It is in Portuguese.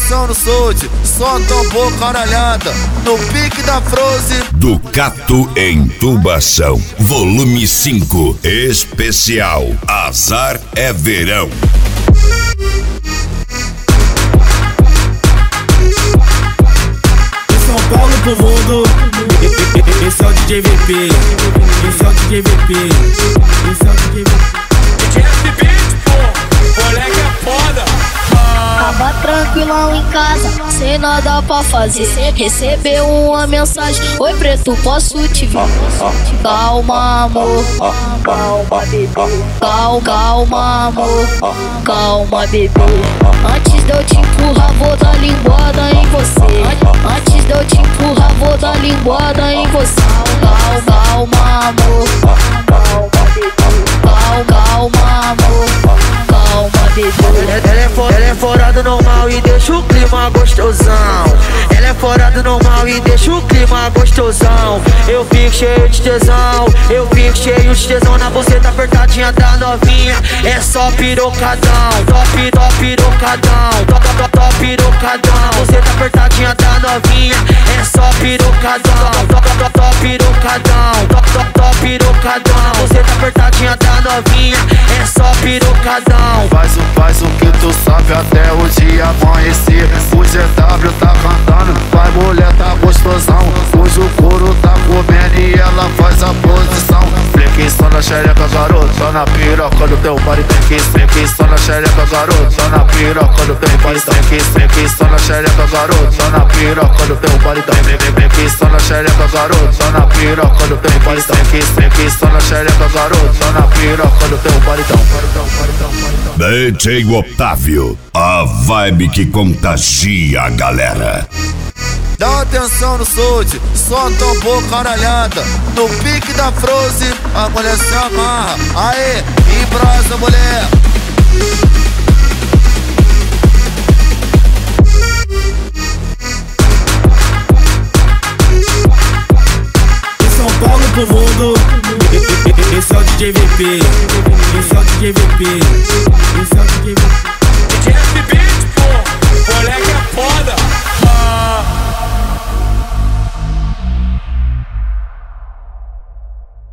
atenção no Sold, só tambor caralhada, no pique da Frozen. Ducato em Tubação, volume 5, especial Azar é Verão. São Paulo pro mundo, esse é o DJ VP, esse é o DJ VP, esse é o DJ VP. Moleque é foda. Tava tranquilão em casa, sem nada pra fazer. Recebeu uma mensagem: oi preto, posso te ver? Calma amor, calma bebê. Calma amor, calma bebê. Antes de eu te empurrar, vou dar linguada em você. Antes de eu te empurrar, vou dar linguada em você. Calma amor, calma bebê. Calma amor, calma bebê. Ela é fora do normal e deixa o clima gostosão. Ela é fora do normal e deixa o clima gostosão. Eu fico cheio de tesão, eu fico cheio de tesão. Na buceta apertadinha da novinha, é só pirocadão. Top pirocadão, top pirocadão. Buceta apertadinha da novinha, é só pirocadão. Top pirocadão, top pirocadão. Buceta apertadinha da novinha, é só pirocadão. Faz o que tu sabe até o dia amanhecer. O GW tá cantando, vai mulher tá gostosão. Hoje o couro tá comendo e ela faz a posição. Fleque só na xereca, garoto, só na piroca do teu body. Fleque só na xereca, garoto, só na piroca do teu body. Fleque só na xereca, garoto, só na piroca do teu body. Fleque só na xereca, garoto, só na piroca do teu body. Fleque só na xereca, garoto, só na piroca do teu body. DJ Otávio, a vibe que contagia a galera. Dá atenção no Sold, só tambor caralhada, no pique da Frozen, a mulher se amarra. Aê, embrasa mulher. São Paulo pro mundo, esse é o DJ VP, esse é o DJ VP, esse é o DJ VP.